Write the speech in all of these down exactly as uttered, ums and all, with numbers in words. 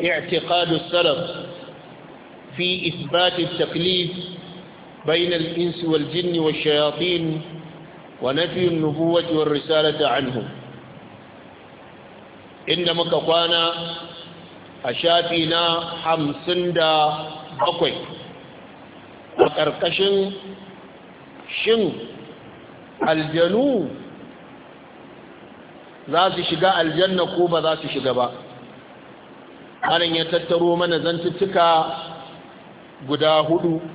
اعتقاد السلف في إثبات التكليف بين الإنس والجن والشياطين ونفي النبوة والرسالة عنهم. إنما كقوانا أشافينا حمسن دا بقوي وكركشن شن الجنو ذات شقاء الجنة كوبا ذات شقاء أنا يتتروا من زنتتك guda hudu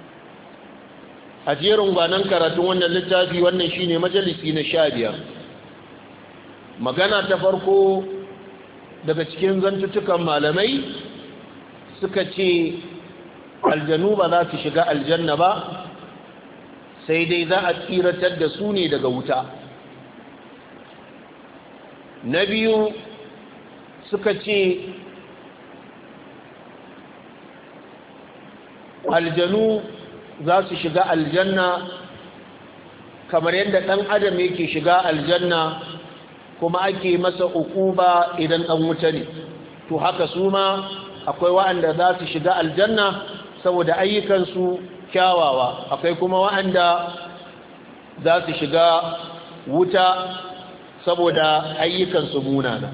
a jerin gwanon karatun wannan littafi. Wannan shine majalisi na sha biyar. Magana ta farko daga cikin zantutukan malamai suka ce aljanu ba za su shiga aljanna ba, sai dai za a tsiratar da su ne daga wuta. Na biyu suka ce aljanu za su shiga aljanna kamar yadda ɗan adam yake shiga aljanna kuma ake masa ukuba idan ɗan wuta ne, to haka su ma akwai wa'anda za su shiga aljanna saboda ayyukansu kyawawa, akwai kuma wa'anda za su shiga wuta saboda ayyukansu munana.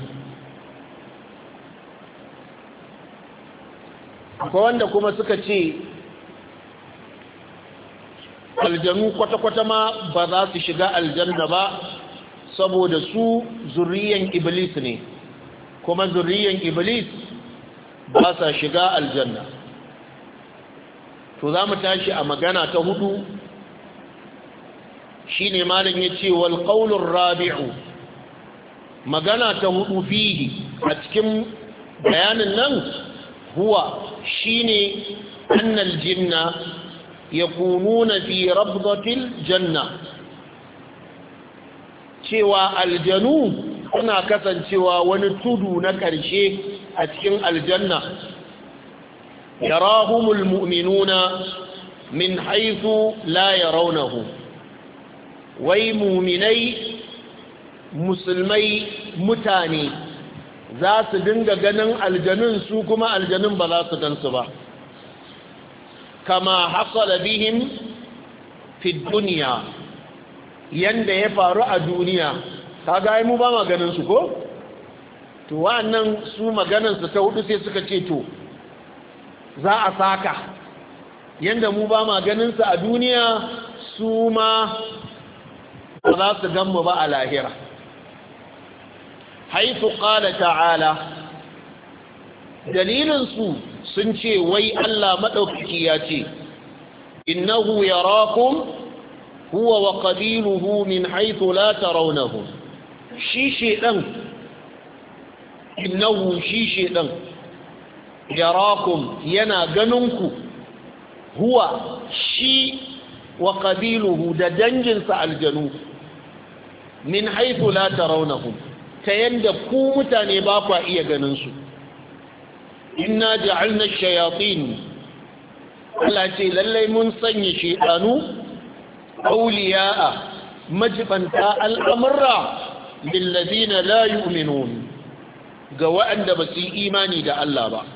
akwai wanda kuma suka ce aljanu kwata-kwata ma ba za su shiga aljanna ba saboda su zuriyan iblis ne, kuma zuriyan iblis ba sa shiga aljanna. to za mu tashi a magana ta hudu shine malam ya ce wal qawlur rabi'u, magana ta hudu fihi a cikin bayanin nan huwa shine annal jinna yakununa fi rabdatil janna, cewa aljanu suna kasancewa wani tudu na ƙarshe a cikin aljanna. yarahumul mu'minuna min haythu la yarawnahu, wai mu'minai musulmai mutane za su dinga ganin aljanun, su kuma aljanun ba za su gansu ba. kama hasala bihim fi dunya, yanda ya faru a duniya. kaga ai mu ba ma ganin su ko, to wannan su maganar su ta hudu sai suka ce to za a saka yanda mu ba ma ganin su a duniya, su ma ba za su gan mu ba a lahira. haifu qala ta'ala, dalilin su sun ce wai Allah madaukaki ya ce innahu yarakum huwa wa qabiluhu min haythu la tarawnahum. shi shedan innahu shi shedan yarakum yana ganinku, huwa shi wa qabiluhu da danginsa aljanu, min haythu la tarawnahum, ta yanda ku mutane ba ku iya ganin su. inna ja'alna ash-shayatin, Allah ce lallai mun sanya shaytanu awliya'a, majibanta al'amra lil ladina la yu'minun, ga waɗanda ba su yi imani da Allah ba.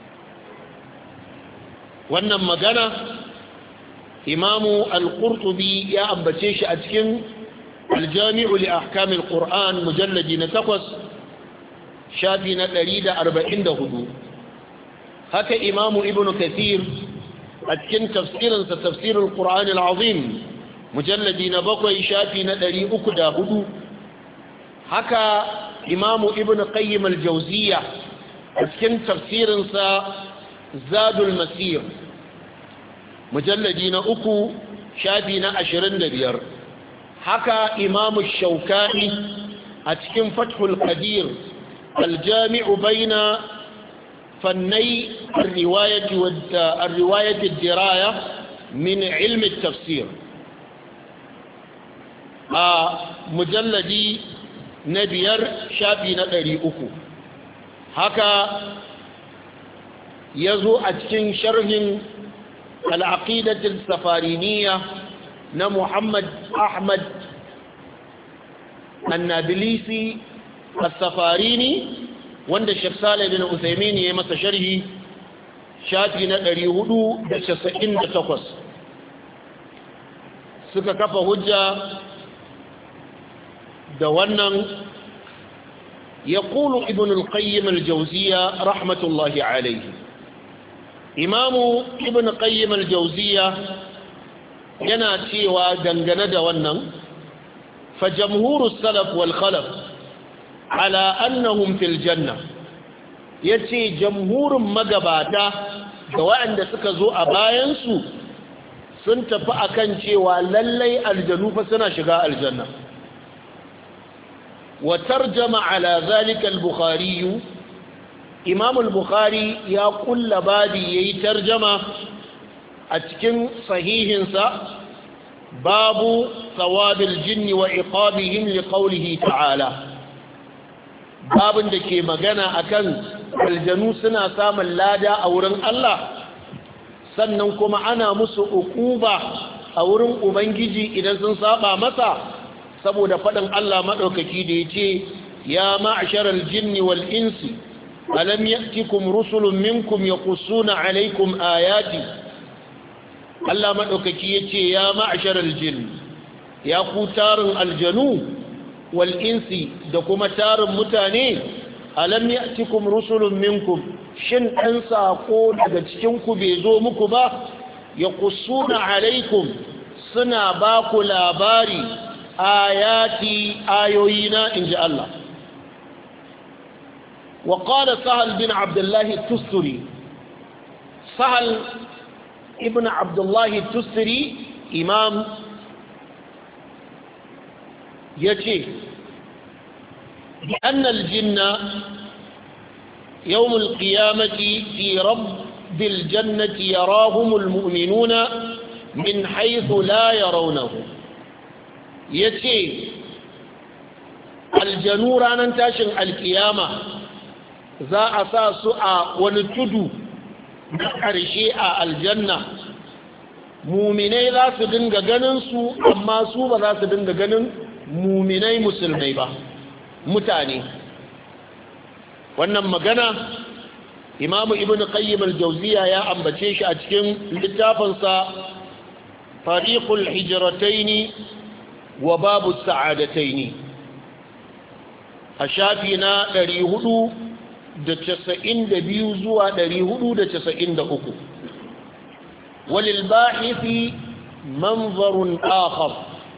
wannan magana imamu al-qurtubi ya ambace shi a cikin aljami'u li ahkamil qur'an mujalladi na takwas shafi na ɗari da arba'in da hudu. haka imamu ibn kathir a cikin tafsirinsa tafsirul qur'an al-azim mujalladi na bakwai shafi na ɗari uku da hudu. haka imamu ibn qayyim al-jawziyya a cikin tafsirinsa zadul masir mujalladi na uku shafi na ashirin da biyar. haka imamu shaukani a cikin fathul qadir aljami'u baina fannai ar-riwayati ar-riwayati ad-diraya min ilmi at-tafsir a mujalladi na biyar shafi na ɗari uku. haka yazo a cikin sharhin al-aqidah al-safariniyya na Muhammad Ahmad An-Nabilisi As-Safarini wanda Sheikh Salih bin Uthaymeen ya masa sharhi shafi na ɗari hudu da casa'in da takwas suka kafa hujja da wannan يقول ابن القيم الجوزية رحمة الله عليه إمام ابن القيم الجوزية يناتي ودنجند ونن فجمهور السلف والخلف على أنهم في الجنة يتي جمهور مقباتا سواء سكزو أباينسو سنتفأ كنتي وللي الجنوب سنة شقاء الجنة وترجم على ذلك البخاري إمام البخاري يقول لبادي يترجم أتكن صحيح باب ثواب الجن وعقابهم لقوله تعالى باب دكي مغانا أكن الجنو سنة سام اللادا أورن الله سننكم أنا مسو أقوبة أورن أبنجي إذا سنصابا مسا saboda faɗin Allah maɗaukaki da ya ce ya ma'asharal jinni wal insi alam ya'tikum rusulun minkum yaqussuna alaykum ayati Allah maɗaukaki ya ce ya ma'asharal jinni ya ku tarin aljanu wal insi da kuma tarin mutane alam ya'tikum rusulun minkum shin ɗan saƙo daga cikinku bai zo muku ba yaqussuna alaykum suna ba ku labari آياتي آيوينا إن جاء الله وقال سهل بن عبد الله التستري سهل ابن عبد الله التستري إمام يتي بأن الجن يوم القيامة في رب الجنة يراهم المؤمنون من حيث لا يرونه ya ce aljanu ranar tashin alkiyama za a sa su a wani tudu na ƙarshe a aljanna muminai za su dinga ganin su amma su ba za su dinga ganin muminai musulmai ba mutane wannan magana imamu ibn qayyim al-jawziya ya ambace shi a cikin littafinsa tariqul hijrataini wa babu sa'adataini a shafi na ɗari hudu da casa'in da biyu zuwa ɗari hudu da casa'in da uku walil bahithi manzarun akhar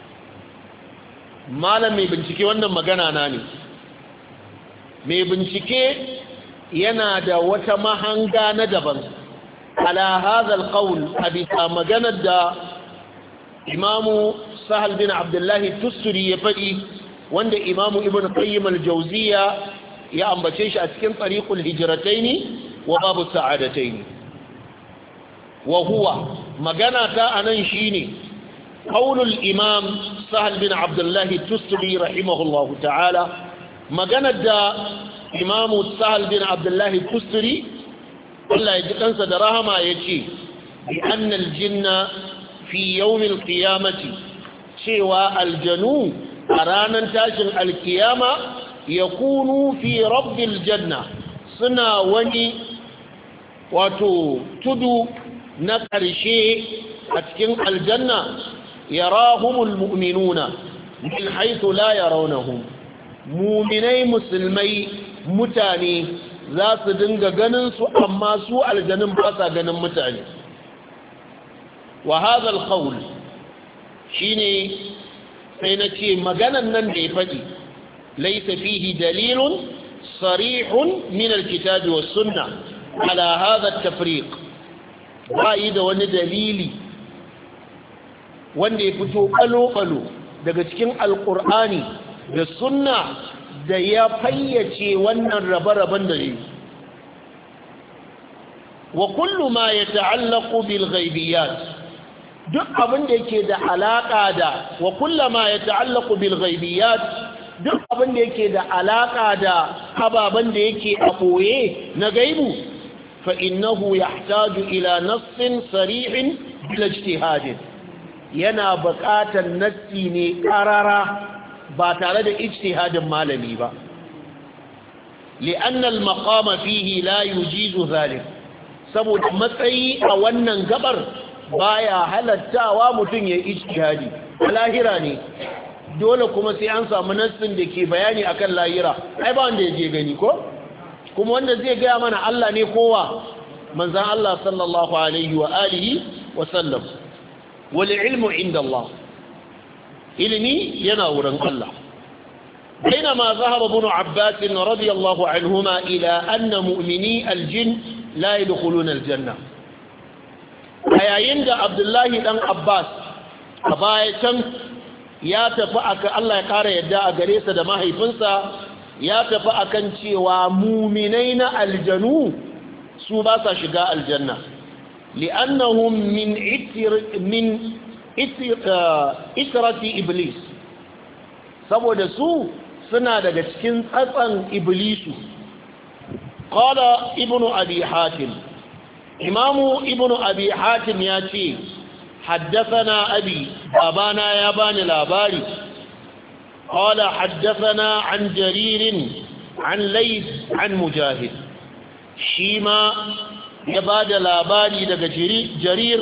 malam mai bincike wannan magana na ne mai bincike yana da wata mahanga na daban ala hadha alqawl abisa maganar da imamu sahal bin abdullahi tusturi ya faɗi wanda imamu ibn qayyim al-jawziya ya ambace shi a cikin tariqul hijrataini wa babu sa'adataini wa huwa magana ta anan shine qaulul imam sahal bin abdullahi tusturi rahimahullahu ta'ala magana da imamu sahal bin abdullahi tusturi Allah ya ji kansa da rahama yace bi anna al-jinna fi yawm al-qiyamati cewa aljanu a ranar tashin alkiyama ya kunu fi rabbil janna suna wani wato tudu na ƙarshe a cikin aljanna ya rahumul mu'minuna min haithu la yarawnahum mu'minai musulmai mutane za su dinga ganin su amma su aljanun ba sa ganin mutane wa hadha al-qawl shine sai na ce maganan nan da ya faɗi laisa fihi dalilun sarihun min alkitabi was sunna ala hadha at-tafriq bai da wani dalili wanda ya fito kalo-kalo daga cikin alqur'ani da sunna da ya fayyace wannan rabe-raben da yi wa kullu ma yata'allaqu bil ghaibiyat duk abin da yake da alaka da wa kullama ya ta'allaku bil ghaibiyat duk abin da yake da alaka da ababan da yake a boye na gaibu fa innahu yahtaju ila nassin sarihin bil ijtihad yana buƙatar nassi ne karara ba tare da ijtihadin malami ba li'anna al-maqama fihi la yujizu dhalik saboda matsayi a wannan gabar baya halattawa mutum ya ijtihadi lahira ne dole kuma sai an samu nassin da ke bayani akan lahira ai ba wanda yaje gani ko kuma wanda zai ga mana Allah ne kowa manzon Allah sallallahu alaihi wa alihi wa sallam wal ilmu inda Allah ilmi yana wurin Allah بينما ذهب ابن عباس رضي الله عنهما إلى أن مؤمني الجن لا يدخلون الجنة أيين عبد الله بن عباس أباية ya tafi aka Allah ya kara yadda a gare sa da mahaifinsa ya tafi akan cewa muminai na aljanu su ba sa shiga aljanna li'annahum min itir min itrati iblis saboda su suna daga cikin tsatsan iblisu qala ibnu abi hatim imamu ibnu abi hatim ya ce حدثنا أبي أبانا يابان الأباري قال حدثنا عن جرير عن ليث عن مجاهد شيما يباد الأباري دق جرير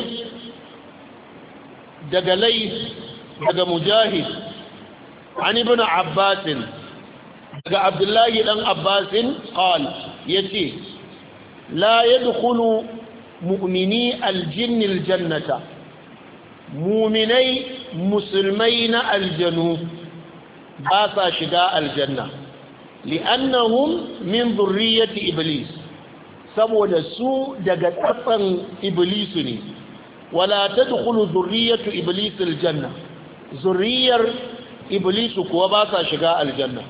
دق ليث دق مجاهد عن ابن عباس دق عبد الله بن عباس قال يتي لا يدخل مؤمني الجن الجنة muminai musulmai na aljanu ba sa shiga aljanna li'annahum min zurriyyati iblis saboda su daga tsatsan iblisu ne wala tadkhulu zurriyyatu iblis aljanna zurriyar iblisu kuwa ba sa shiga aljanna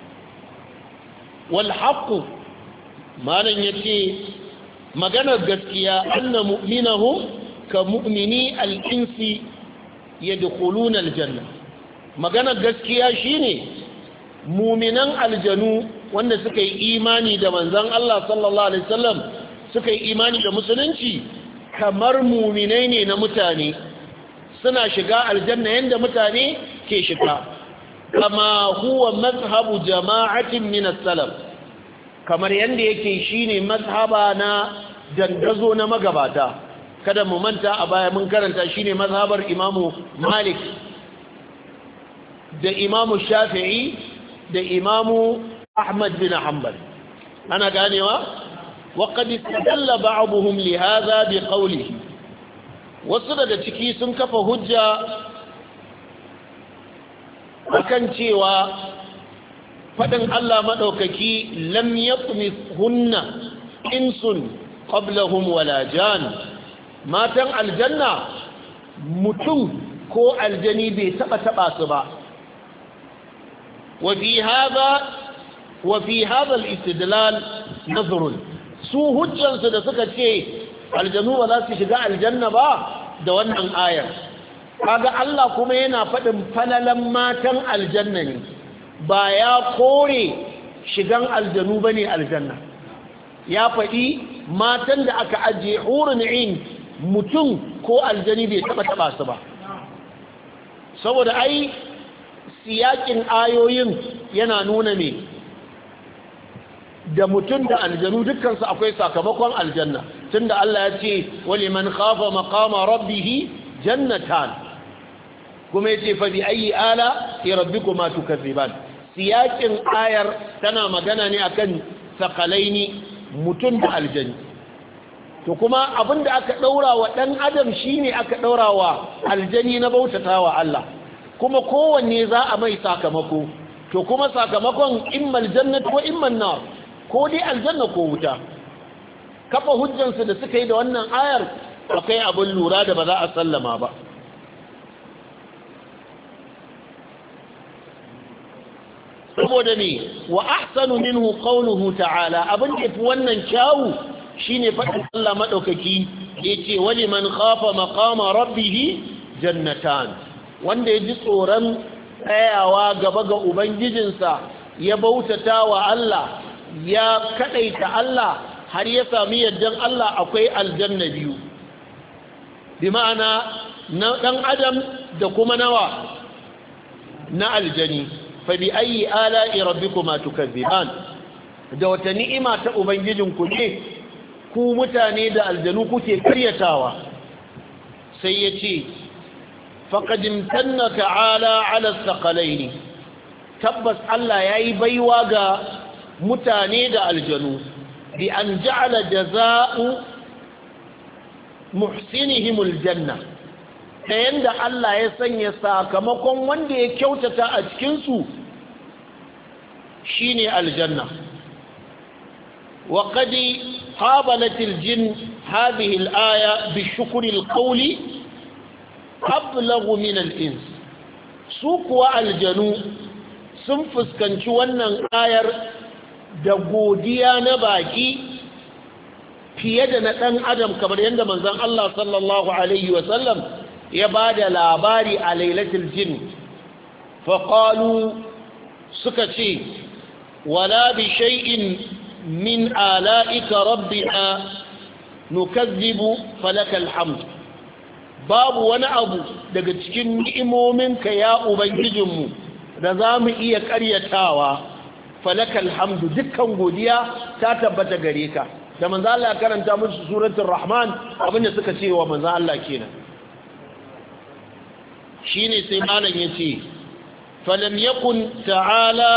wal haqq malan yace maganar gaskiya anna mu'minahum ka mu'mini al'insi ya dukuluna aljanna magana gaskiya shine muminan aljanu wanda suka yi imani da manzan Allah sallallahu Alaihi wasallam suka yi imani da musulunci kamar muminai ne na mutane suna shiga aljanna yadda mutane ke shiga kama huwa mazhabu jama'atin min as-salaf kamar yadda yake shine mazhaba na dandazo na magabata kada mu manta a baya mun karanta shine mazhabar imamu Malik da imamu Shafi'i da imamu Ahmad bin Hanbal ana ganewa wa qad istadalla ba'dhum li hadha bi qawlihi wasu daga ciki sun kafa hujja akan cewa fadin Allah madaukaki lam yatmithunna insun qablahum wala jan matan aljanna mutum ko aljani bai taba taba su ba wa fi hada wa fi hada al-istidlal nazr su hujjansu da suka ce aljanu ba za su shiga aljanna ba da wannan ayar kaga Allah kuma yana faɗin falalan matan aljanna ne ba ya kore shigan aljanu bane aljanna ya faɗi matan da aka ajiye hurun in mutum ko aljani bai taba taba su ba saboda ai siyakin ayoyin yana nuna ne da mutum da aljanu dukkansu akwai sakamakon aljanna tunda Allah ya ce wali man khafa maqama rabbih jannatan kuma yace fa bi ayi ala rabbikuma tukazziban siyakin ayar tana magana ne akan sakalaini mutum da aljani to kuma abinda aka daura wa dan adam shine aka daura wa aljani na bautatawa Allah kuma kowanne za a mai sakamako to kuma sakamakon immal jannatu wa imman nar ko dai aljanna ko wuta kafa hujjansu da suka yi da wannan ayar akwai abin lura da ba za a sallama ba saboda ne wa ahsanu minhu qawluhu ta'ala abin da fi wannan kyawu shine faɗin Allah madaukaki yace wali man khafa maqama rabbih jannatan wanda ya ji tsoron tsayawa gaba ga ubangijinsa ya bautata wa Allah ya kadaita Allah har ya sami yaddan Allah akwai aljanna biyu bi ma'ana na dan adam da kuma nawa na aljani fa bi ayi ala'i rabbikuma tukazziban da wata ni'ima ta ubangijinku ne ku mutane da aljanu kuke karyatawa sai ya ce faqad imtanna ta'ala 'ala as-saqalaini tabbas Allah yayi baiwa ga mutane da aljanu bi an ja'ala jazaa'u muhsinihim aljanna ta yanda Allah ya sanya sakamakon wanda ya kyautata a cikin su shine aljanna wa qad qabalat aljin hadhihi alaya bi shukri alqawli ablaghu min alins su kuwa aljanu sun fuskanci wannan ayar da godiya na baki fiye da na ɗan adam kamar yadda manzon Allah sallallahu alaihi wasallam ya ba da labari a lailatul jin faƙalu suka ce wala bi shay'in min ala'ika rabbina nukazzibu falakal hamd babu wani abu daga cikin ni'imominka ya ubangijinmu da za mu iya ƙaryatawa falakal hamdu dukkan godiya ta tabbata gare ka da manzo Allah ya karanta musu suratul rahman abinda suka ce wa manzo Allah kenan shine sai malam yace falam yakun ta'ala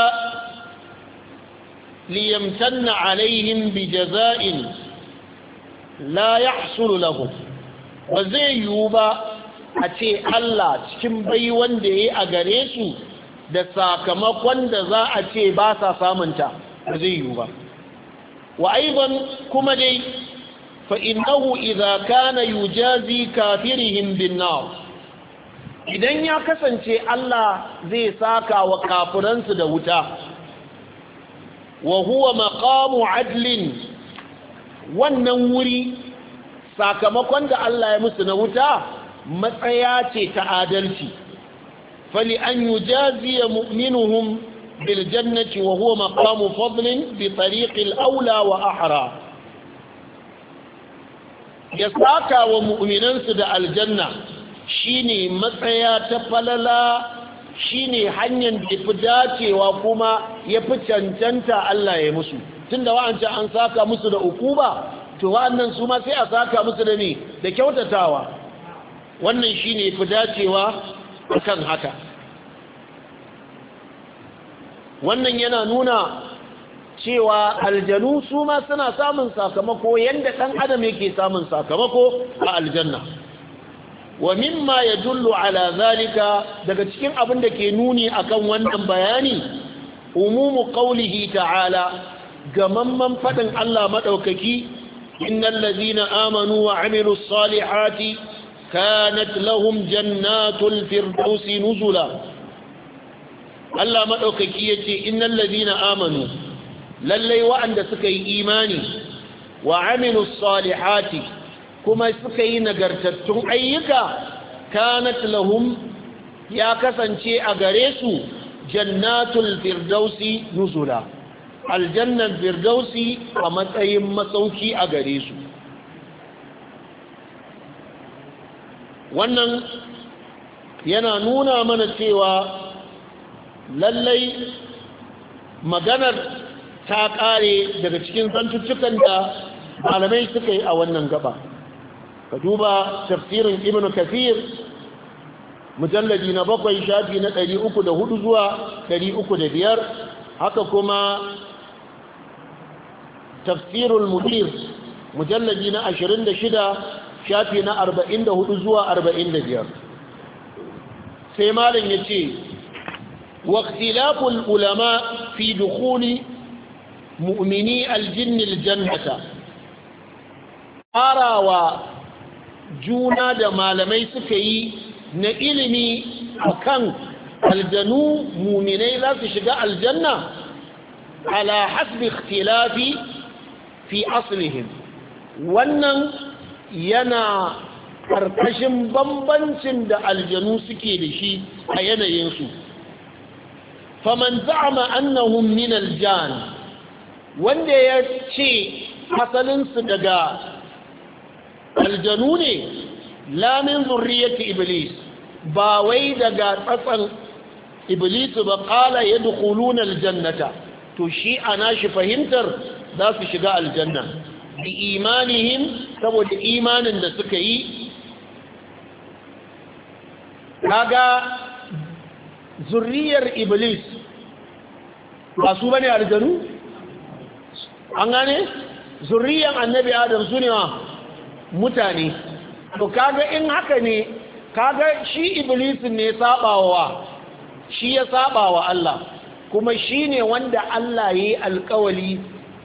liyamtanna alaihim bijaza'in la yahsul lahum wa zai yuba a ce Allah cikin bai wanda yayi a gare su da sakamakon da za a ce ba sa samunta ba zai yuba وأيضا كما دي فإنه إذا كان يجازي كافرهم بالنار idan ya kasance Allah zai saka wa kafiransu da wuta wa huwa maqamu adlin wannan wuri sakamakon da Allah ya musu na wuta matsaya ce ta adalci fali an yujaziya mu'minuhum بالجنة وهو مقام فضل بطريق الأولى وأحرى يساكا ومؤمنان سدى الجنة شيني مسعيا تفللا شيني حنيا إفداتي وكما يفتشنتنتا ألا يمسو تندى وأنت أنساكا مسدى أكوبا توأنن سما سيأساكا مسدى ني دا كوتا تاوى وأنن شيني إفداتي وكان هكا wannan yana nuna cewa aljanu su ma suna samun sakamako yanda dan adam yake samun sakamako a aljanna wa mimma yadullu ala zalika daga cikin abin da ke nuni akan wannan bayani umumu qawlihi ta'ala gamamman fadin Allah madaukaki innal ladina amanu wa amilus salihati kanat lahum jannatul firdausi nuzula Allah maɗaukaki ya ce innan ladina amanu lallai wa'anda suka yi imani wa aminu salihati kuma suka yi nagartattun ayyuka kanat lahum ya kasance a gare su jannatul firdausi nuzula aljannan firdausi a matsayin masauki a gare su wannan yana nuna mana cewa lallai maganar ta ƙare daga cikin zantuttukan da malamai suka yi a wannan gaba ka duba tafsirin ibn kathir mujalladi na bakwai shafi na ɗari uku da hudu zuwa ɗari uku da biyar haka kuma tafsirul mudir mujalladi na ashirin da shida shafi na arba'in da hudu zuwa arba'in da biyar sai malam ya ce واختلاف العلماء في دخول مؤمني الجن الجنة أراوى جونا دا malamai suka yi na ilimi akan aljanu muminai za su shiga aljanna ala hasbi ikhtilafi fi aslihim wannan yana karkashin bambancin da aljanu suke da shi a yanayinsu faman za'ama annahum min aljan wanda ya ce asalinsu daga aljanu ne la min zurriyyati iblis ba wai daga tsatsan iblis ba qala yadkhuluna aljannata to shi ana shi fahimtar za su shiga aljanna bi imanihim saboda imanin da suka yi. kaga zurriyar iblis ba su bane aljanu an gane zurriyar annabi adam su ne wa mutane to kaga in haka ne kaga shi iblis ne sabawa shi ya sabawa Allah kuma shi ne wanda Allah ya yi alkawali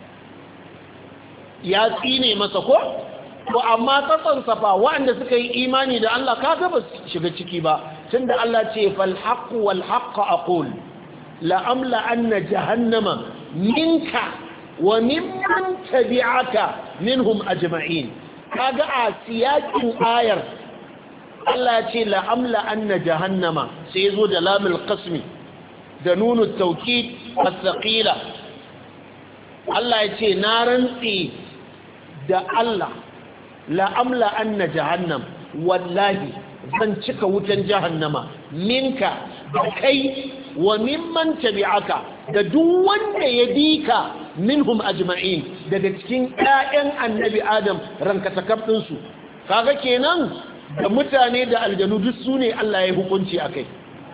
ya tsine masa ko to amma tsatsansa fa waɗanda suka yi imani da Allah kaga ba su shiga ciki ba tunda Allah ce fal haqqu wal haqqu aqul la amla anna jahannama minka wa mimman tabi'aka minhum ajma'in kaga a siyakin ayar Allah ce la amla anna jahannama sai zo da lamul qasmi da nunu tawkid as-saqila Allah ya ce na rantsi da Allah la'amla anna jahannam wallahi zan cika wutan jahannama minka da kai wa mimman tabi'aka da duk wanda ya bika minhum ajma'in daga cikin ƴaƴan annabi adam ranka takabbin su kaga kenan da mutane da aljanu duk su ne Allah ya hukunci akai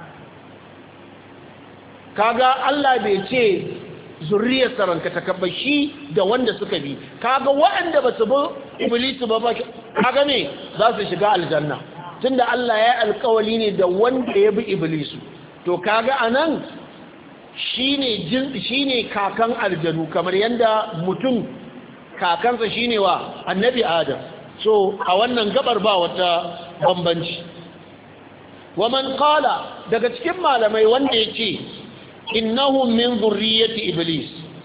kaga Allah bai ce zurriyar ranka takabbashi da wanda suka bi kaga waɗanda ba su bi iblisu ba kaga ne za su shiga aljanna tunda Allah ya alƙawali ne da wanda ya bi iblisu to kaga anan shine jin shine kakan aljanu kamar yanda mutum kakansa shine wa annabi adam so a wannan gabar ba wata bambanci wa man qala daga cikin malamai wanda yake innahum min zurriyyati iblis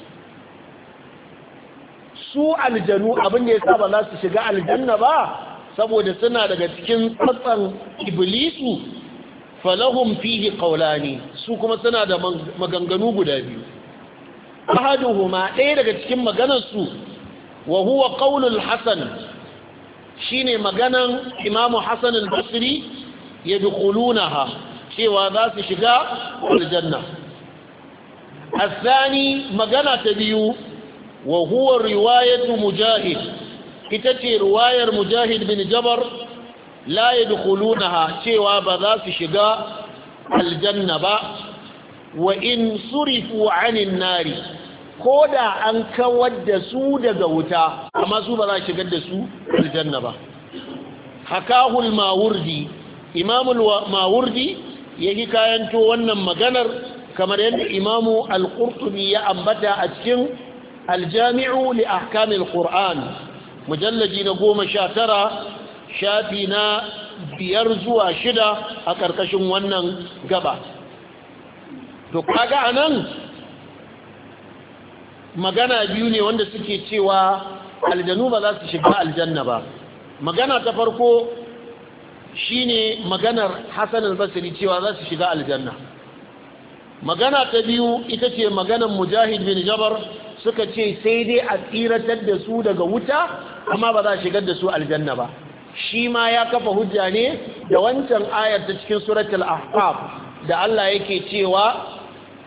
su aljanu abinda yasa ba za su shiga aljanna ba saboda suna daga cikin tsatsan iblisu falahum fihi qawlani su kuma suna da maganganu guda biyu ahaduhuma ɗaya daga cikin maganar su wa huwa qawlul hasan shine maganan imamu hasan al-basri yadkhulunaha cewa za su shiga aljanna الثاني مغانا تبيو وهو رواية مجاهد كتتي رواية مجاهد بن جبر لا يدخلونها شوى بذاس شقاء الجنة وإن صرفوا عن النار كودا أنك ودسوا دقوتا أما سوى بذاس شقاء دسوا الجنة حكاه الماوردي إمام الماوردي يجي كاينتو ونم مغانر kamar yadda imamu al-qurtubi ya ambata a cikin aljami'u li ahkamil qur'an mujallaji na goma sha tara shafi na biyar zuwa shida a ƙarƙashin wannan gaba to kaga anan magana biyu ne wanda suke cewa aljanu ba za su shiga aljanna ba magana ta farko shine maganar Hassan al-Basri cewa za su shiga aljanna magana ta biyu ita ce maganar Mujahid bin Jabar suka ce sai dai a tsiratar da su daga wuta amma ba za a shigar da su aljanna ba shi ma ya kafa hujja ne da wancan ayar ta cikin suratul ahqaf da Allah yake cewa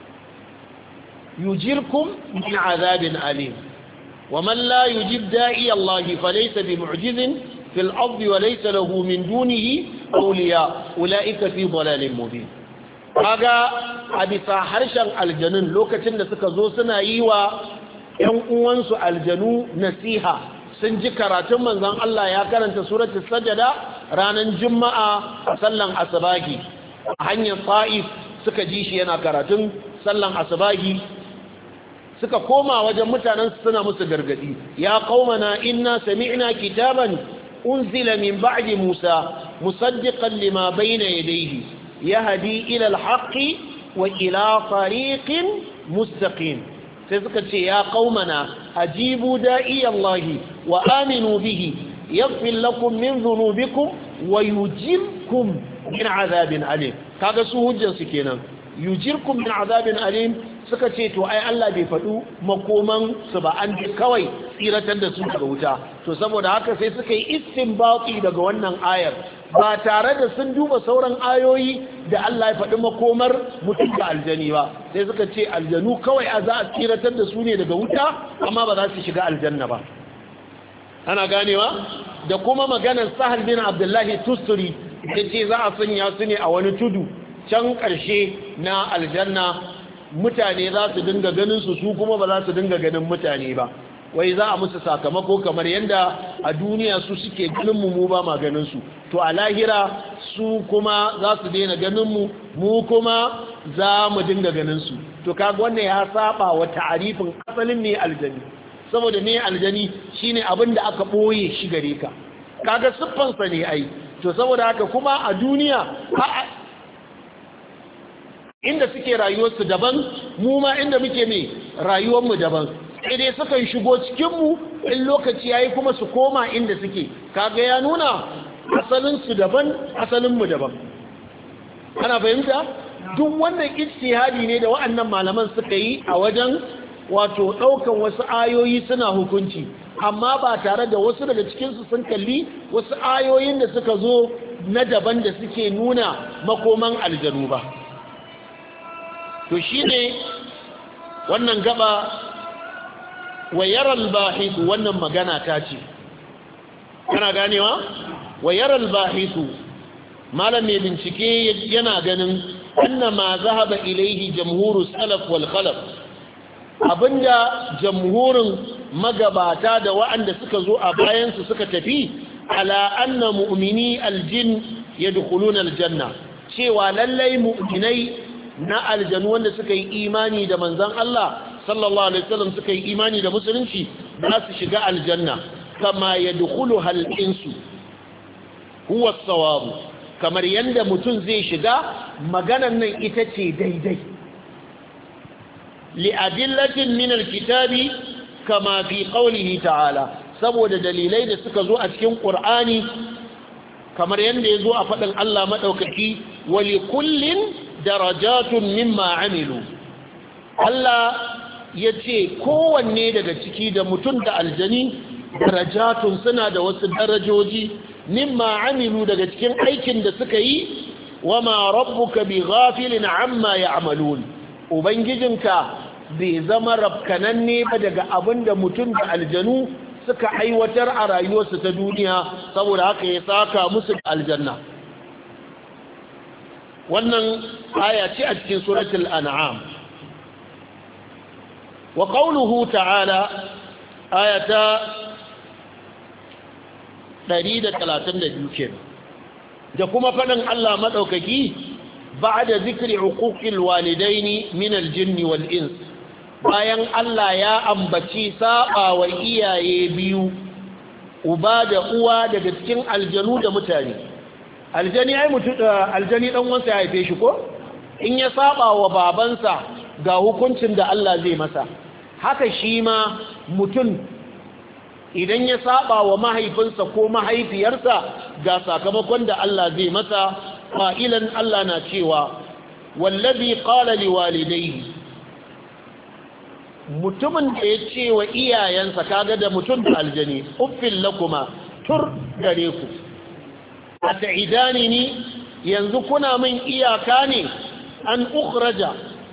yujirkum min azabin alim wa man la yujib da'i Allah falaysa bimu'jizin fil ardi wa laysa lahu min dunihi awliya ulaika fi dhalalin mubin kaga a bisa harshen aljanun lokacin da suka zo suna yi wa ‘yan uwansu aljanu nasiha sun ji karatun manzan Allah ya karanta suratul sajada ranar juma'a a sallan asabagi a hanyar ta'if suka ji shi yana karatun sallan asabagi suka koma wajen mutanen suna musu gargadi ya qaumana inna sami'na kitaban unzila min ba'di musa musaddiqan lima bayna yadayhi yahdi ila al-haqqi wa ila tariqin mustaqim sai suka ce ya qaumana ajibu da'i Allah wa aminu bihi yaghfir lakum min dhunubikum wa yujirkum min azabin alim kaga su hujjar su kenan yujirkum min azabin alim suka ce to ai Allah bai faɗu makoman su ba an kawai tsiratar da su daga wuta to saboda haka sai suka yi istinbati daga wannan ayar ba tare da sun duba sauran ayoyi da Allah ya faɗi makomar mutum da aljani ba sai suka ce aljanu kawai a za a tsiratar da su ne daga wuta amma ba za su shiga aljanna ba ana ganewa da kuma maganar Sahal bin Abdullahi Tusturi da ce za a sanya su ne a wani tudu can ƙarshe na aljanna mutane za su dinga ganin su su kuma ba za su dinga ganin mutane ba wai za a musu sakamako kamar yadda a duniya su suke ganin mu mu ba ma ganin su to a lahira su kuma za su daina ganin mu mu kuma za mu dinga ganin su to kaga wannan ya saba wa ta'arifin asalin ne aljani saboda ne aljani shine abin da aka boye shi gare ka kaga siffansa ne ai to saboda haka kuma a duniya inda suke rayuwarsu daban mu ma inda muke mai rayuwarmu daban sai dai sukan shigo cikinmu in lokaci yayi kuma su koma inda suke kaga ya nuna asalinsu daban asalinmu daban ana fahimta duk wannan ijtihadi ne da wa'annan malaman suka yi a wajen wato ɗaukan wasu ayoyi suna hukunci amma ba tare da wasu daga cikinsu sun kalli wasu ayoyin da suka zo na daban da suke nuna makoman aljanu ba to shi ne wannan gaba wayaral bahitu wannan magana ta ce kana ganewa wayaral bahitu malam mai bincike yana ganin annama zahaba ilaihi jamhuru salaf wal khalaf abinda jamhurin magabata da waɗanda suka zo a bayansu suka tafi ala anna mu'mini aljin yadkhuluna aljanna cewa lallai mu'minai na aljanu wanda suka yi imani da manzon Allah sallallahu alaihi wasallam suka yi imani da musulunci za su shiga aljanna kama yadkhuluha al-insu huwa as-sawab kamar yanda mutum zai shiga maganan nan ita ce daidai li'adillatin min alkitabi kama fi qawlihi ta'ala saboda dalilai da suka zo a cikin qur'ani kamar yanda yazo a fadin Allah madaukaki wa likullin darajatun mimma amilu Allah yace kowanne daga ciki da mutum da aljani darajatun suna da wasu darajoji mimma amilu daga cikin aikin da suka yi wama rabbuka bighafilin amma ya'malun ubangijinka bai zama rafkananne ba daga abin da mutum da aljanu suka aiwatar a rayuwarsu ta duniya saboda haka ya saka musu da aljanna wannan aya ce a cikin suratul an'am wa qawluhu ta'ala ayata ɗari da talatin da biyu kenan da kuma faɗin Allah madaukaki ba'da zikri uquqil walidaini min aljinni wal ins bayan Allah ya ambaci saba wa iyaye biyu uba da uwa daga cikin aljanu da mutane aljani ai mutu aljani dan wansa ya haife shi ko in ya saba wa babansa ga hukuncin da Allah zai masa haka shi ma mutum idan ya saba wa mahaifinsa ko mahaifiyarsa ga sakamakon da Allah zai masa fa'ilan Allah na cewa wallazi qala liwalidayhi mutumin da ya ce wa iyayensa kaga da mutum da aljani uffil lakuma tur gare ku ata'idani ni yanzu kuna min iyaka ne an ukhraja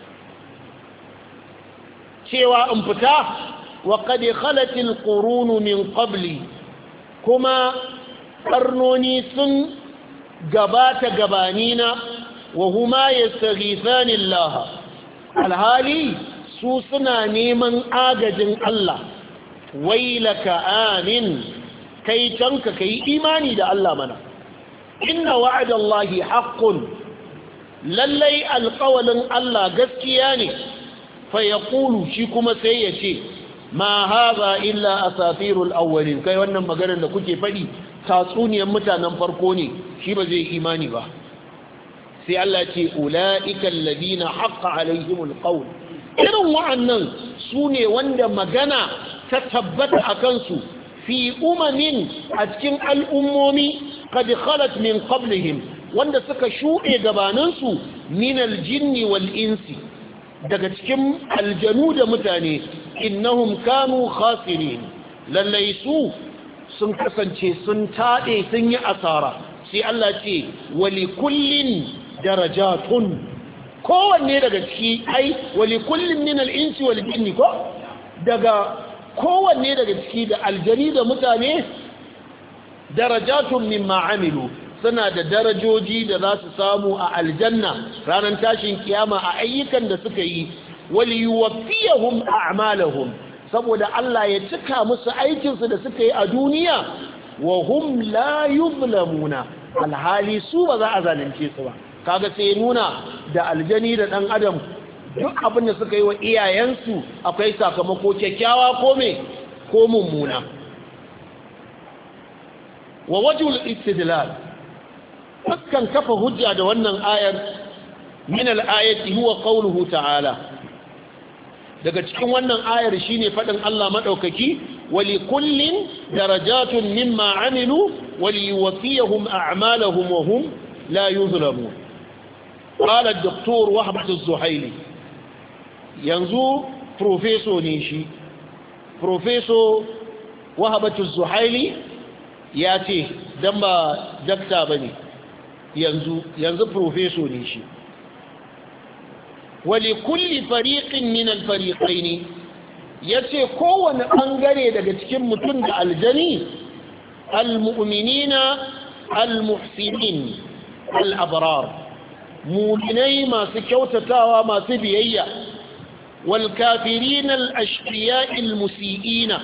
cewa in fita wa qad khalat alqurun min qabli kuma karnoni sun gabata gabanina wa huma yastaghithani Allah alhali su suna neman agajin Allah wailaka amin kai canka kai imani da Allah mana inna wa'adallahi haqqun lallai alqawlin Allah gaskiya ne fa yaqulu shi kuma sai ya ce ma hadha illa asatirul awwalin kai wannan maganar da kuke fadi tatsuniyar mutanen farko ne shi ba zai imani ba sai Allah ce ulaika alladhina haqqa alaihimul qawl irin wa'annan su ne wanda magana ta tabbata a kansu fi umamin a cikin al'ummomi kad khalat min qablihim wanda suka shuɗe gabaninsu min aljinni wal insi daga cikin aljanu da mutane innahum kanu khasirin lallai su sun kasance sun taɗe sun yi asara sai Allah ce wali kullin darajatun kowanne daga ciki ai wali kullin min al-insi wal jinni ko daga kowanne daga ciki da aljani da mutane darajatun mimma amilu suna da darajoji da za su samu a aljanna ranar tashin kiyama a ayyukan da suka yi wali yuwaffiyahum a'malahum saboda Allah ya cika musu aikinsu da suka yi a duniya wa hum la yuzlamuna alhali su ba za a zalunce su ba kaga sai nuna da aljani da dan adam duk abin da suka yi wa iyayensu akwai sakamako kyakkyawa ko me ko mummuna wa wajhul istidlal fakkan kafa hujja da wannan ayar min al-ayati huwa qawluhu ta'ala daga cikin wannan ayar shine fadin Allah madaukaki wali kullin darajatun mimma amilu wali yuwaffiyahum a'malahum wa hum la yuzlamun qala ad-doktor wahbat az-zuhaili yanzu professor ne shi professor wahbat az-zuhaili ya ce dan ba dakta bane yanzu yanzu professor ne shi wali kulli fariqin min al-fariqaini yace kowanne bangare daga cikin mutum da aljani al-mu'minina al-muhsinin al-abrar mu'minai masu kyautatawa masu biyayya wal kafirin al-ashqiya al-musiiina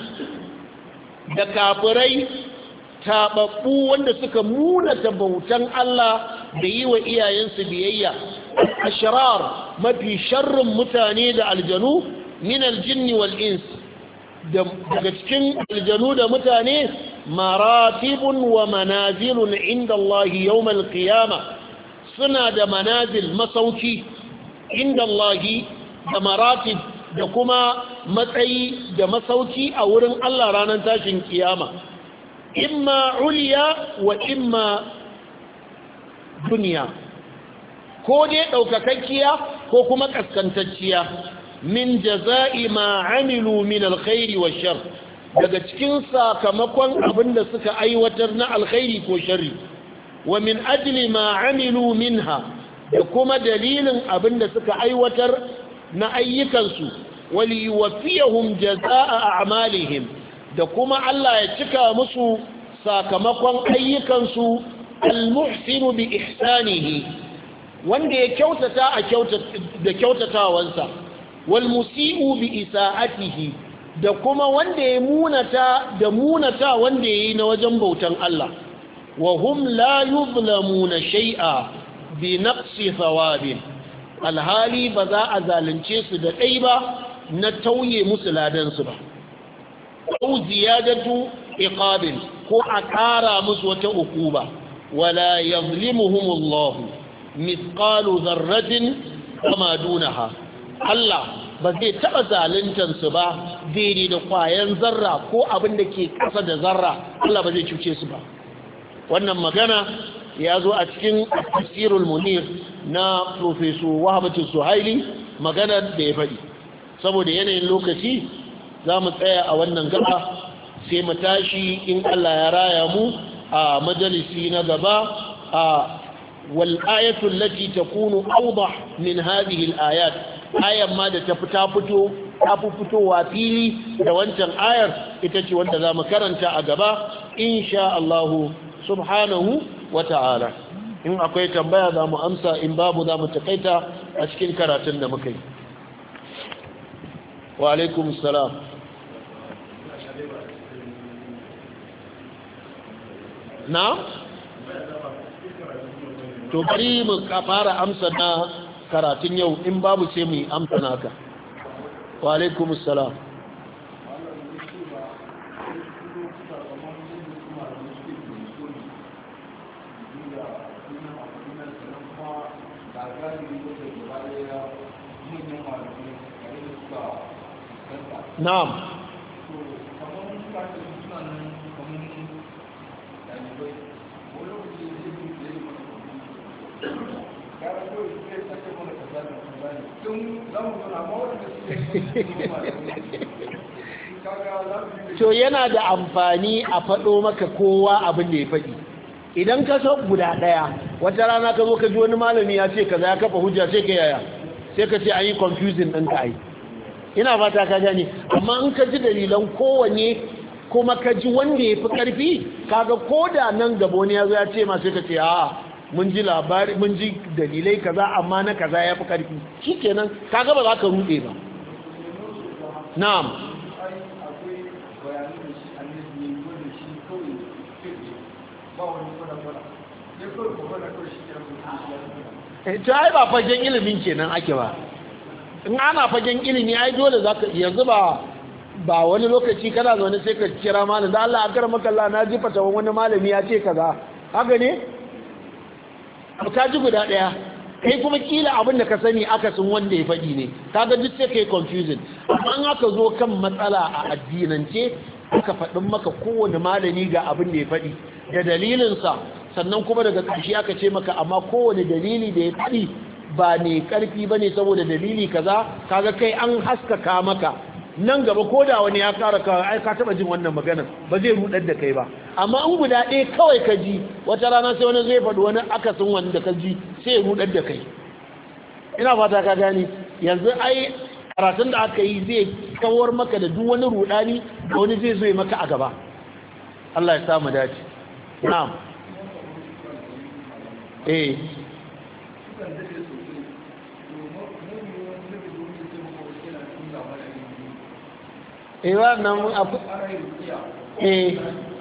da kafirai tababbu wanda suka muna bautan Allah da yi wa iyayensu biyayya ashrar mafi sharrin mutane da aljanu min aljinni wal ins daga cikin aljanu da mutane maratibun wa manazilun inda Allah yawm alqiyama suna da manazil masauki inda Allah da maratib da kuma matsayi da masauki a wurin Allah ranar tashin kiyama imma uliya wa imma duniya ko dai ɗaukakakkiya ko kuma ƙaskantacciya min jaza'i ma amilu min alkhairi wa shar daga cikin sakamakon abin da suka aiwatar na alkhairi ko sharri wa min ajli ma amilu minha da kuma dalilin abin da suka aiwatar na ayyukansu wali yuwaffiyahum jazaa'a a'malihim da kuma Allah ya cika musu sakamakon ayyukansu al-muhsinu bi ihsanihi wanda ya kyautata a da kyautatawansa wal musii'u bi isa'atihi da kuma wanda ya munata da munata wanda yayi na wajen bautan Allah wa hum la yuzlamuna shay'a bi naqsi thawabin alhali ba za a zalunce su da dai ba na tauye musu ladan su ba ko ziyadatu iqabil ko a ƙara musu wata ukuba wala yazlimuhumullahu mithqalu dharratin kama dunaha Allah ba zai taba zaluntar su ba daidai da kwayan zarra ko abin da ke kasa da zarra Allah ba zai cuce su ba wannan magana ya zo a cikin tafsirul munir na professor Wahbatu Suhaili magana da ya faɗi saboda yanayin lokaci za mu tsaya a wannan gaba sai mu tashi in Allah ya raya mu a majalisi na gaba a والآية التي تكون أوضح من هذه الآيات آية ما تفتو تفتو وفيلي دوانتا آية إتتي وانت ذا مكرنتا أقبا إن شاء الله سبحانه وتعالى إن أقيت بها ذا مؤمسا إن باب ذا متقيتا أشكل كراتن مكي وعليكم السلام نعم to bari mu fara amsa na karatun yau in babu sai mu amsa naka wa alaikum assalam na'am Tun to yana da amfani a faɗo maka kowa abin da ya faɗi idan ka san guda ɗaya wata rana ka zo ka ji wani malami ya ce kaza ya kafa hujja sai ka yaya sai ka ce an yi confusing ɗin ka ai ina fata ka gane amma in ka ji dalilan kowanne kuma ka ji wanda ya fi ƙarfi kaga ko da nan gaba wani ya zo ya ce ma sai ka ce a mun ji labari mun ji dalilai kaza amma na kaza ya fi ƙarfi shikenan kaga ba za ka ruɗe ba na'am ta ai ba fagen ilimin kenan ake ba in ana fagen ilimi ai dole za ka yanzu ba ba wani lokaci kana zaune sai ka kira malam da Allah akar makalla na ji fatawan wani malami ya ce kaza haka ne ka ji guda daya kai kuma kila abin da ka sani akasin wanda ya faɗi ne kaga duk sai kai confusion amma an aka zo kan matsala a addinance aka faɗin maka kowane malami ga abin da ya faɗi da dalilinsa sannan kuma daga ƙarshe aka ce maka amma kowane dalili da ya faɗi ba ne ƙarfi ba ne saboda dalili kaza kaga kai an haskaka maka nan gaba ko da wani ya kara ka ai ka taba jin wannan maganar ba zai rudar da kai ba amma in guda ɗaya kawai ka ji wata rana sai wani zai faɗi wani akasin wanda ka ji sai ya rudar da kai ina fata ka gani yanzu ai karatun da aka yi zai kawar maka da duk wani rudani da wani zai zo maka a gaba Allah ya samu dace na'am eh eh wannan abu eh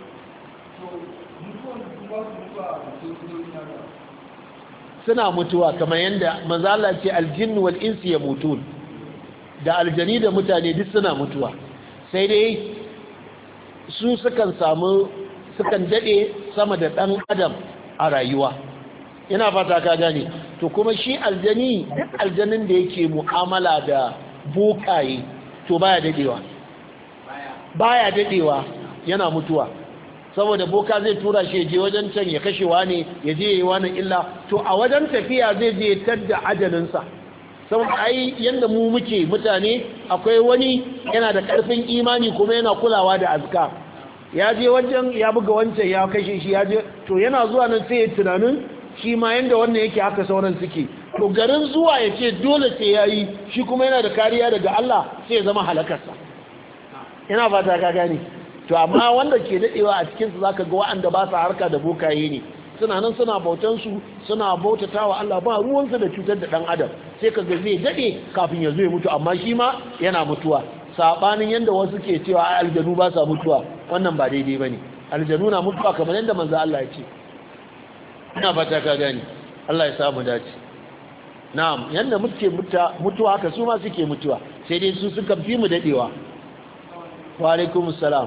suna mutuwa kamar yadda manzala ce aljin wal insi yamutun da aljani da mutane duk suna mutuwa sai dai su sukan samu sukan dade sama da dan adam a rayuwa ina fata ka gane to kuma shi aljani duk aljanin da yake mu'amala da bokaye to baya dadewa baya dadewa yana mutuwa saboda boka zai tura shi je wajen can ya kashe wani ya je yayi wani illa to a wajen tafiya zai je tadda ajalinsa saboda ai yanda mu muke mutane akwai wani yana da karfin imani kuma yana kulawa da azkar ya je wajen ya buga wancan ya kashe shi ya je to yana zuwa nan sai ya tunanin shi ma yanda wannan yake haka sauran suke to garin zuwa ya ce dole sai yayi shi kuma yana da kariya daga Allah sai ya zama halakarsa ina fata ka gane to amma wanda ke dadewa a cikin su zaka ga wanda ba su harka da bokaye ne suna nan suna bautan su suna bautatawa Allah ba ruwan su da cutar da dan adam sai kaga zai dade kafin ya zo ya mutu amma shi ma yana mutuwa sabanin yanda wasu ke cewa ai aljanu ba sa mutuwa wannan ba daidai bane aljanu na mutuwa kamar yanda manzo Allah ya ce ina fata ka gane Allah ya samu dace na'am yanda muke mutuwa haka su ma suke mutuwa sai dai su suka fi mu dadewa wa alaikum salam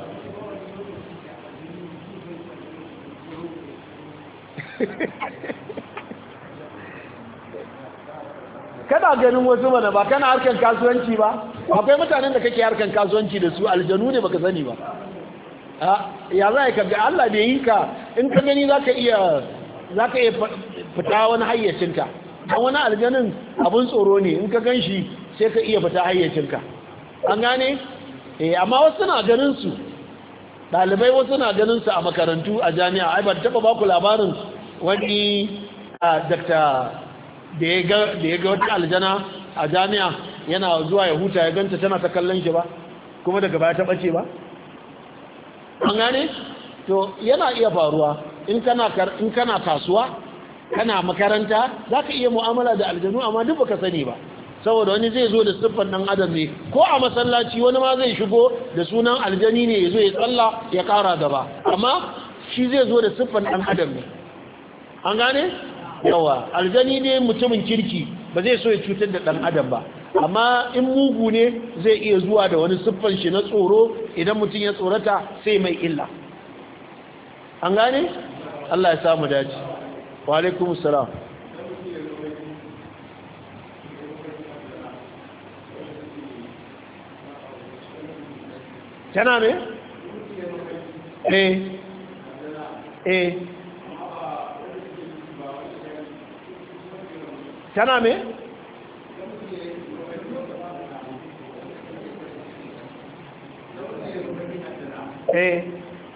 kana ganin wasu mana ba kana harkan kasuwanci ba akwai mutanen da kake harkan kasuwanci da su aljanu ne baka sani ba ya za ka ga Allah da yi ka in ka gani zaka iya zaka iya fita wani hayyacinka dan wani aljanin abun tsoro ne in ka ganshi sai ka iya fita hayyacinka an gane eh amma wasu na ganin su dalibai wasu na ganin su a makarantu a jami'a ai ban taba ba ku labarin wani dakta da ya ga da ya ga wata aljana a jami'a yana zuwa ya huta ya ganta tana ta kallon shi ba kuma daga baya ta bace ba an gane to yana iya faruwa in kana in kana kasuwa kana makaranta zaka iya mu'amala da aljanu amma duk baka sani ba saboda wani zai zo da siffar dan adam ne ko a masallaci wani ma zai shigo da sunan aljani ne ya zo ya tsalla ya kara gaba amma shi zai zo da siffar dan adam ne an gane yawa aljani ne mutumin kirki ba zai so ya cutar da dan adam ba amma in mugu ne zai iya zuwa da wani siffar shi na tsoro idan mutum ya tsorata sai mai illa an gane Allah ya samu dace wa alaikumus salam tana ne? eh eh tana me? eh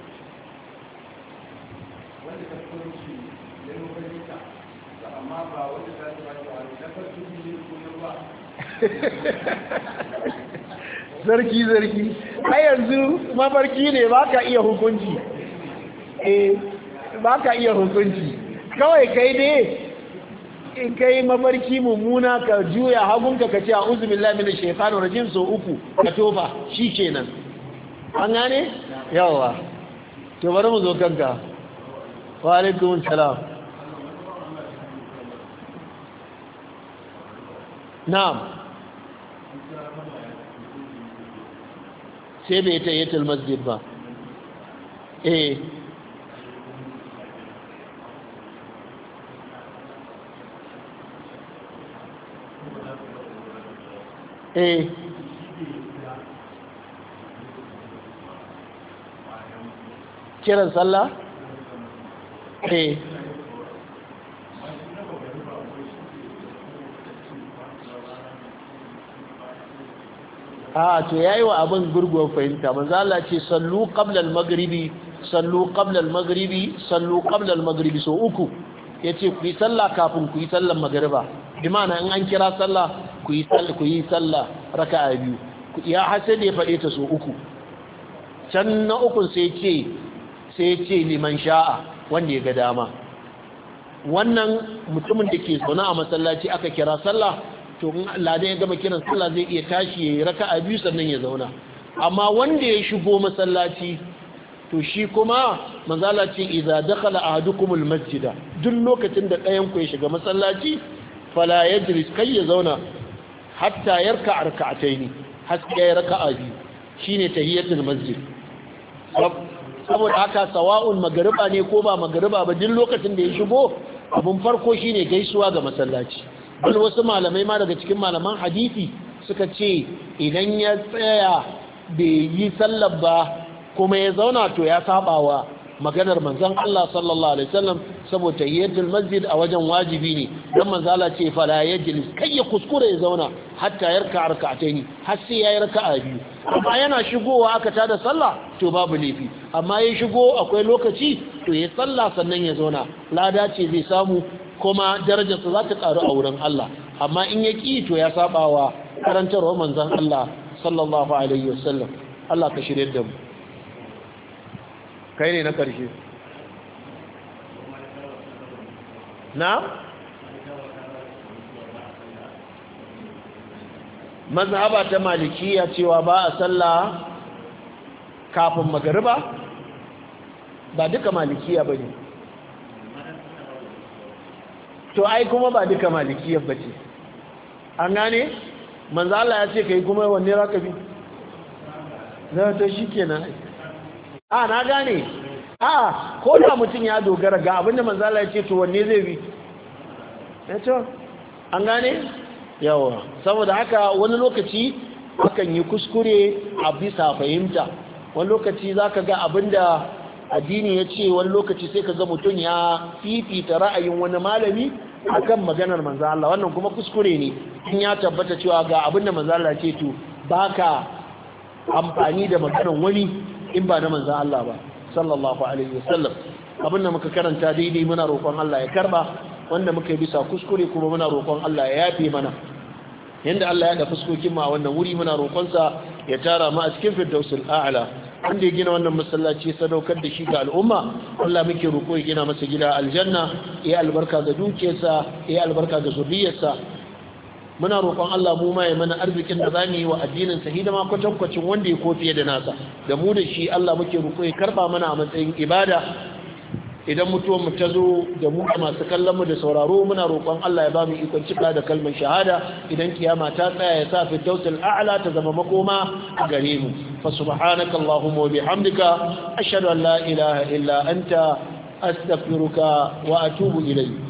zarki zarki ai yanzu mafarki ne ba ka iya hukunci eh ba ka iya hukunci kawai kai dai in kai mafarki mummuna ka juya hagunka ka ce a'udhu billahi minash shaitanir rajim so uku ka tofa shikenan an gane yawa to bari mu zo kanka wa alaikum salam na'am sai bai ta yatul masjid ba eh eh kiran sallah eh a to yayi wa abin gurguwar fahimta manzo Allah ce sallu qabla al-maghribi sallu qabla al-maghribi sallu qabla al-maghribi so uku yace ku yi sallah kafin ku yi sallar magriba bi ma'ana in an kira sallah ku yi sallah ku yi sallah raka'a biyu ya hasade ya fade ta so uku can na uku sai ce sai ce liman sha'a wanda ya ga dama wannan mutumin da ke zaune a masallaci aka kira sallah to in Allah ya gama kiran sallah zai iya tashi yayi raka'a biyu sannan ya zauna amma wanda ya shigo masallaci to shi kuma manzala ce idza dakhala ahadukumul masjida duk lokacin da ɗayan ku ya shiga masallaci fala yajlis kai ya zauna hatta yarka rak'ataini hatta ya raka'a biyu shine tahiyatul masjid saboda haka sawa'un magriba ne ko ba magriba ba duk lokacin da ya shigo abun farko shine gaisuwa ga masallaci wani wasu malamai ma daga cikin malaman hadisi suka ce idan ya tsaya bai yi sallar ba kuma ya zauna to ya sabawa maganar manzon Allah sallallahu alaihi wasallam saboda tahiyatul masjid a wajen wajibi ne dan manzo Allah ce fala yajlis kai ya kuskure ya zauna hatta yarka rak'ataini har sai yayi raka'a biyu amma yana shigowa aka tada sallah to babu laifi amma ya shigo akwai lokaci to ya sallah sannan ya zauna lada ce zai samu kuma darajarsa za ta karu a wurin Allah amma in ya ki to ya sabawa karantarwar manzon Allah sallallahu alaihi wasallam Allah ka shirye da mu kai ne na ƙarshe na mazhaba ta malikiya cewa ba a sallah kafin magariba ba duka malikiya ba ne to ai kuma ba duka malikiya ba ce an gane manzo Allah ya ce kai kuma wanne raka bi za ta shi kenan a na gane a ko da mutum ya dogara ga abinda manzala ya ce to wanne zai bi ya ce an gane yawa saboda haka wani lokaci akan yi kuskure a bisa fahimta wani lokaci za ka ga abinda addini ya ce wani lokaci sai ka ga mutum ya fifita ra'ayin wani malami akan maganar manzala wannan kuma kuskure ne in ya tabbata cewa ga abinda manzala ce to baka amfani da maganar wani in ba na manzan Allah ba sallallahu alaihi wasallam abinda muka karanta daidai muna roƙon Allah ya karba wanda muka yi bisa kuskure kuma muna roƙon Allah ya yafe mana yanda Allah ya da fuskokin mu a wannan wuri muna roƙon sa ya tara mu a cikin firdausul a'la wanda ya gina wannan masallaci sadaukar da shi ga al'umma Allah muke roƙo ya gina masa gida aljanna ya albarka ga dukiyarsa ya albarka ga zuriyarsa muna roƙon Allah mu ma ya mana arzikin da zamu yi wa addinin sa hidima kwatankwacin wanda ya kofiye da nasa da mu da shi Allah muke roƙo ya karba mana a matsayin ibada idan mutuwar mu ta zo da mu masu kallon mu da sauraro muna roƙon Allah ya ba mu ikon cika da kalmar shahada idan kiyama ta tsaya ya sa firdausul a'la ta zama makoma a gare mu fa subhanaka allahumma wa bihamdika ashhadu an la ilaha illa anta astaghfiruka wa atubu ilayk